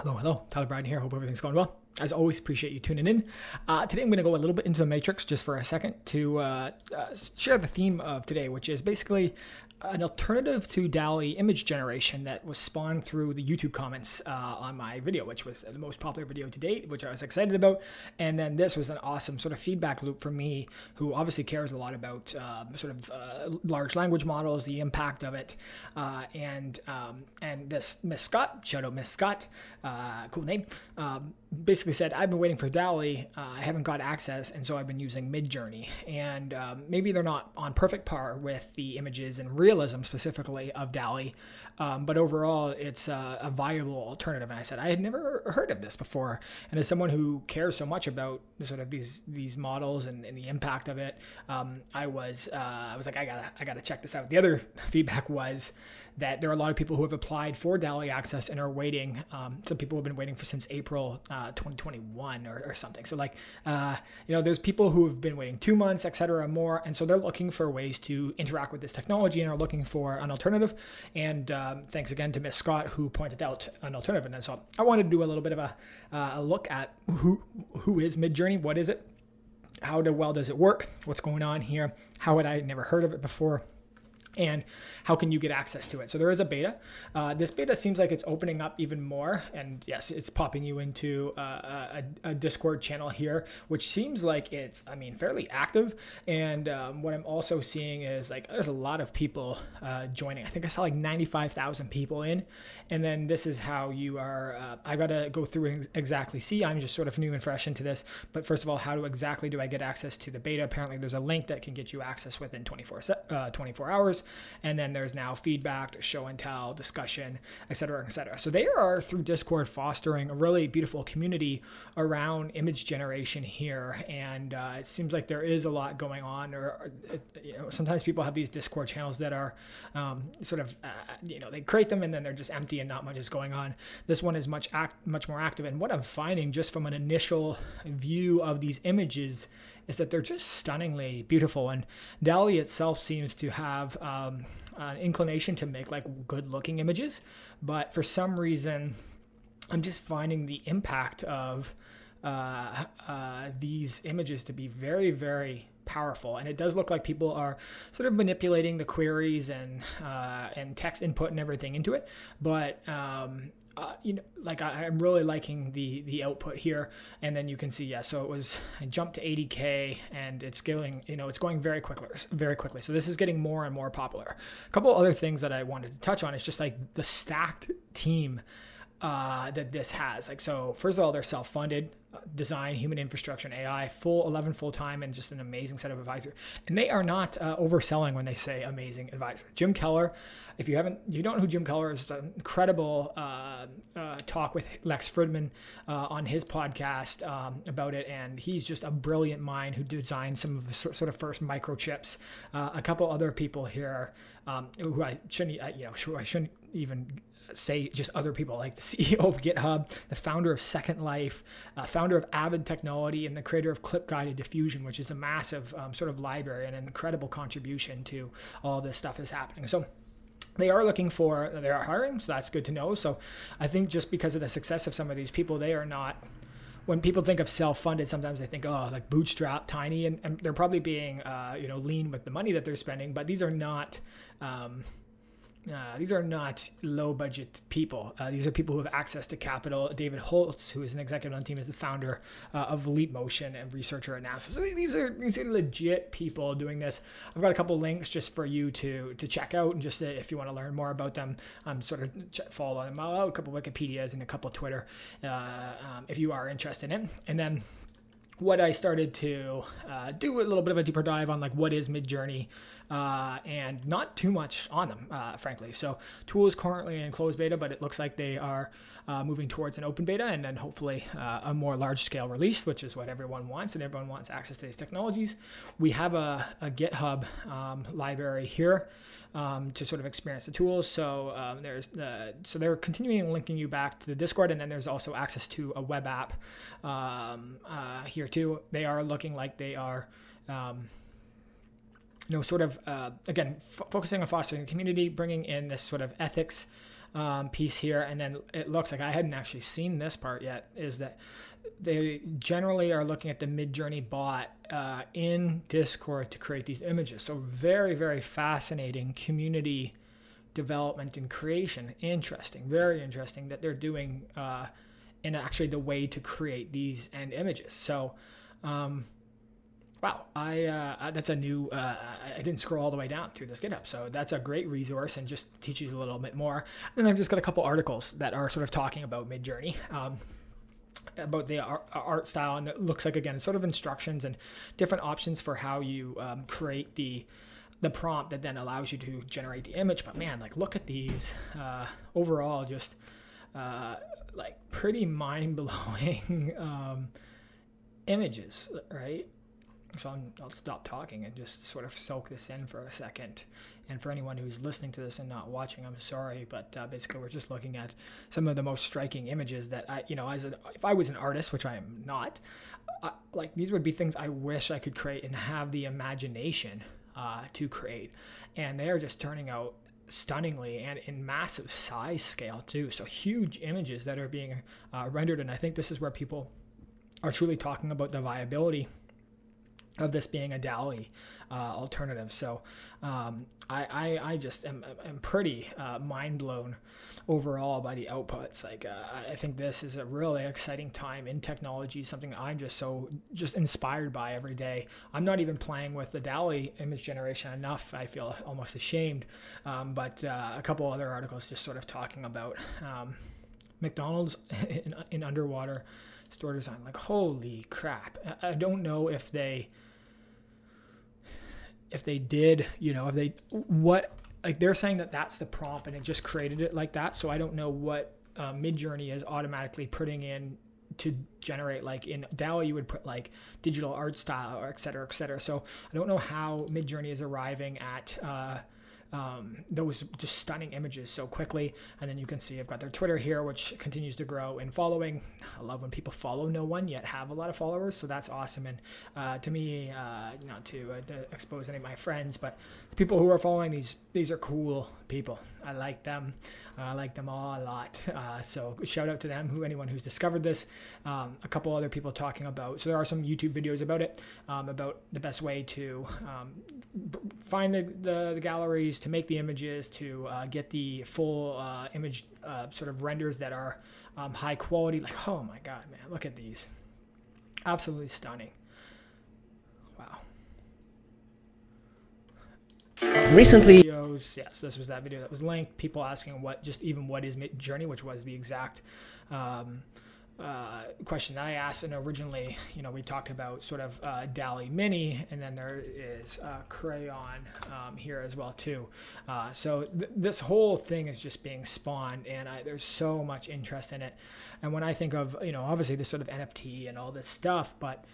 Hello. Tyler Bryden here. Hope everything's going well. As always, appreciate you tuning in. Today I'm going to go a little bit into the Matrix just for a second to share the theme of today, which is basically an alternative to DALL-E image generation that was spawned through the YouTube comments on my video, which was the most popular video to date, which I was excited about. And then this was an awesome sort of feedback loop for me, who obviously cares a lot about large language models, the impact of it, and this Miss Scott, shout out Miss Scott, cool name, basically said, I've been waiting for DALL-E, I haven't got access, and so I've been using Midjourney. And maybe they're not on perfect par with the images and realism specifically of DALL-E, but overall it's a viable alternative. And I said, I had never heard of this before. And as someone who cares so much about sort of these models and the impact of it, I was like, I gotta check this out. The other feedback was that there are a lot of people who have applied for DALL-E access and are waiting. Some people have been waiting for since April 2021 or something. So there's people who have been waiting 2 months, et cetera, more. And so they're looking for ways to interact with this technology and are looking for an alternative. And thanks again to Miss Scott, who pointed out an alternative. And then so I wanted to do a little bit of a look at who is Midjourney, what is it, how well does it work, what's going on here, how had I never heard of it before, and how can you get access to it? So there is a beta. This beta seems like it's opening up even more. And yes, it's popping you into a Discord channel here, which seems like it's, fairly active. And what I'm also seeing is there's a lot of people joining. I think I saw 95,000 people in. And then this is how you are, I got to go through and exactly see. I'm just sort of new and fresh into this. But first of all, how exactly do I get access to the beta? Apparently there's a link that can get you access within 24 hours. And then there's now feedback, show and tell, discussion, et cetera, et cetera. So they are, through Discord, fostering a really beautiful community around image generation here. And it seems like there is a lot going on. Sometimes people have these Discord channels that are they create them and then they're just empty and not much is going on. This one is much more active. And what I'm finding just from an initial view of these images is that they're just stunningly beautiful. And DALL-E itself seems to have an inclination to make good looking images, but for some reason I'm just finding the impact of these images to be very, very powerful. And it does look like people are sort of manipulating the queries and text input and everything into it, but I'm really liking the output here. And then you can see, so I jumped to 80K and it's going, it's going very quickly. So this is getting more and more popular. A couple other things that I wanted to touch on is just the stacked team that this has. So first of all, they're self-funded, design, human infrastructure, and AI, 11 full-time, and just an amazing set of advisors. And they are not overselling when they say amazing advisor. Jim Keller, if you don't know who Jim Keller is, it's an incredible talk with Lex Fridman on his podcast about it. And he's just a brilliant mind who designed some of the sort of first microchips. A couple other people here who I shouldn't even say just other people, like the CEO of GitHub, the founder of Second Life, founder of Avid Technology, and the creator of Clip Guided Diffusion, which is a massive sort of library and an incredible contribution to all this stuff that's happening. So they are hiring, so that's good to know. So I think just because of the success of some of these people, they are not, when people think of self-funded, sometimes they think, bootstrap, tiny, and they're probably being, lean with the money that they're spending, but these are not low budget people. These are people who have access to capital. David Holtz, who is an executive on the team, is the founder of Leap Motion and researcher at NASA. So these are legit people doing this. I've got a couple links just for you to check out, and just if you want to learn more about them, I'm sort of following them out, a couple Wikipedias and a couple Twitter, if you are interested in. And then what I started to do a little bit of a deeper dive on what is Midjourney, and not too much on them, frankly. So tool is currently in closed beta, but it looks like they are moving towards an open beta and then hopefully a more large scale release, which is what everyone wants, and everyone wants access to these technologies. We have a GitHub library here to sort of experience the tools. So so they're continuing linking you back to the Discord, and then there's also access to a web app here too. They are looking like they are focusing on fostering the community, bringing in this sort of ethics piece here. And then it looks like I hadn't actually seen this part yet, is that they generally are looking at the Midjourney bot in Discord to create these images. So very, very fascinating community development and creation. Interesting, very interesting that they're doing in actually the way to create these end images. So wow, that's a new, I didn't scroll all the way down through this GitHub. So that's a great resource and just teaches you a little bit more. And I've just got a couple articles that are sort of talking about Midjourney, about the art style. And it looks like, again, sort of instructions and different options for how you create the prompt that then allows you to generate the image. But man, like, look at these overall, just like pretty mind-blowing images, right? So I'll stop talking and just sort of soak this in for a second. And for anyone who's listening to this and not watching, I'm sorry, but basically we're just looking at some of the most striking images that if I was an artist, which I am not, like, these would be things I wish I could create and have the imagination to create. And they are just turning out stunningly and in massive size scale too. So huge images that are being rendered. And I think this is where people are truly talking about the viability of this being a DALL-E alternative. So I just am pretty mind blown overall by the outputs. Like I think this is a really exciting time in technology, something I'm just inspired by every day. I'm not even playing with the DALL-E image generation enough. I feel almost ashamed. But a couple other articles just sort of talking about McDonald's in underwater store design. Like, holy crap. I don't know if they did, they're saying that that's the prompt and it just created it like that. So I don't know what Midjourney is automatically putting in to generate. Like in DALL-E, you would put like digital art style or et cetera, et cetera. So I don't know how Midjourney is arriving at those just stunning images so quickly. And then you can see I've got their Twitter here, which continues to grow in following. I love when people follow no one yet have a lot of followers, so that's awesome. And to me, not to expose any of my friends, but the people who are following these are cool people. I like them. I like them all a lot. So shout out to them, anyone who's discovered this. A couple other people talking about, so there are some YouTube videos about it, about the best way to find the galleries, to make the images, to get the full image sort of renders that are high quality. Like, oh my God, man, look at these. Absolutely stunning. Wow. Recently, videos, yes, this was that video that was linked. People asking what is Midjourney, which was the exact question that I asked. And originally, we talked about sort of DALL-E Mini, and then there is Crayon here as well too. So this whole thing is just being spawned, and there's so much interest in it. And when I think of, obviously this sort of NFT and all this stuff, but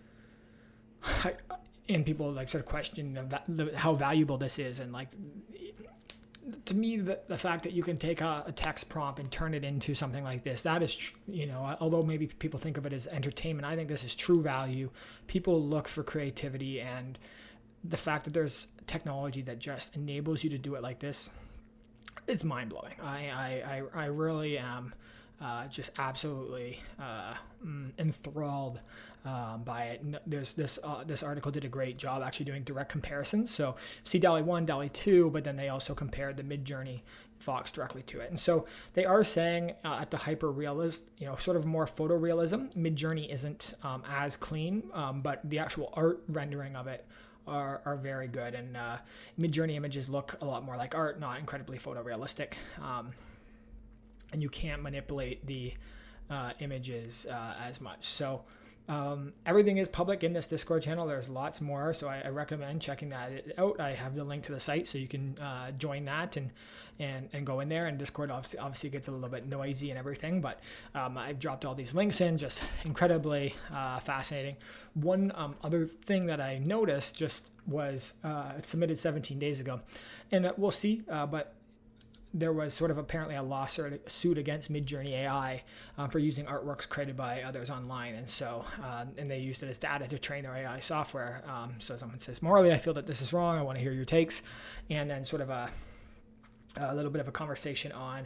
and people like sort of question how valuable this is, and like, to me, the fact that you can take a text prompt and turn it into something like this, that is, although maybe people think of it as entertainment, I think this is true value. People look for creativity, and the fact that there's technology that just enables you to do it like this, it's mind-blowing. I really am just absolutely enthralled by it. And there's this article did a great job actually doing direct comparisons. So see DALL-E 1, DALL-E 2, but then they also compared the Midjourney Fox directly to it. And so they are saying at the hyper realist, sort of more photorealism, Midjourney isn't as clean, but the actual art rendering of it are very good. And Midjourney images look a lot more like art, not incredibly photorealistic. And you can't manipulate the images as much. So everything is public in this Discord channel. There's lots more, so I recommend checking that out. I have the link to the site, so you can join that and go in there. And Discord obviously gets a little bit noisy and everything, but I've dropped all these links in. Just incredibly fascinating. One other thing that I noticed just was submitted 17 days ago, and we'll see, but there was sort of apparently a lawsuit against Midjourney AI for using artworks created by others online. And so, and they used it as data to train their AI software. So someone says, morally, I feel that this is wrong. I want to hear your takes. And then sort of a little bit of a conversation on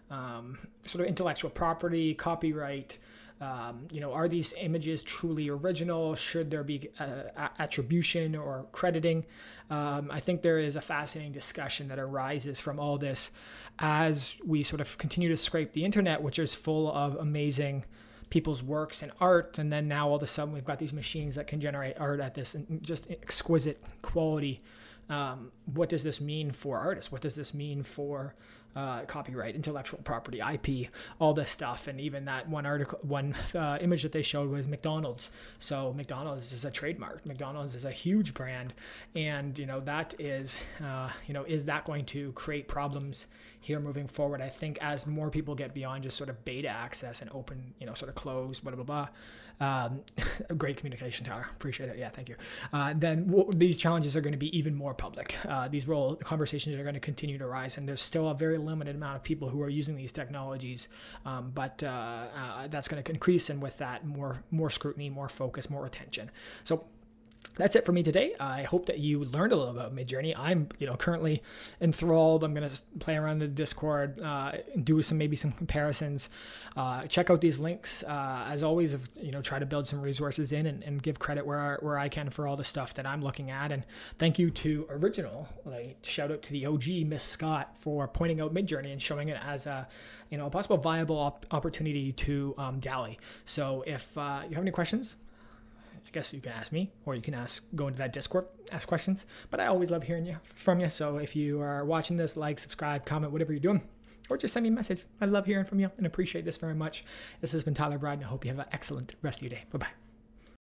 sort of intellectual property, copyright. Are these images truly original? Should there be attribution or crediting? I think there is a fascinating discussion that arises from all this as we sort of continue to scrape the internet, which is full of amazing people's works and art. And then now all of a sudden we've got these machines that can generate art at this just exquisite quality. What does this mean for artists? What does this mean for copyright, intellectual property, IP, all this stuff? And even that one image that they showed was McDonald's. So McDonald's is a trademark. McDonald's is a huge brand, and that is, is that going to create problems here moving forward? I think as more people get beyond just sort of beta access and open, sort of closed, blah blah blah. Great communication, Tyler. Appreciate it. Yeah, thank you. Then these challenges are going to be even more public. These conversations are going to continue to rise, and there's still a very limited amount of people who are using these technologies. But that's going to increase, and with that, more scrutiny, more focus, more attention. So that's it for me today. I hope that you learned a little about Midjourney. I'm, currently enthralled. I'm going to play around in the Discord, do maybe some comparisons. Check out these links. As always, try to build some resources in and give credit where I can for all the stuff that I'm looking at. And thank you to Original. Shout out to the OG Miss Scott for pointing out Midjourney and showing it as a possible viable opportunity to DALL-E. So if you have any questions, I guess you can ask me, or you can go into that Discord, ask questions. But I always love hearing from you. So if you are watching this, like, subscribe, comment, whatever you're doing, or just send me a message. I love hearing from you and appreciate this very much. This has been Tyler Bryden. I hope you have an excellent rest of your day. Bye-bye.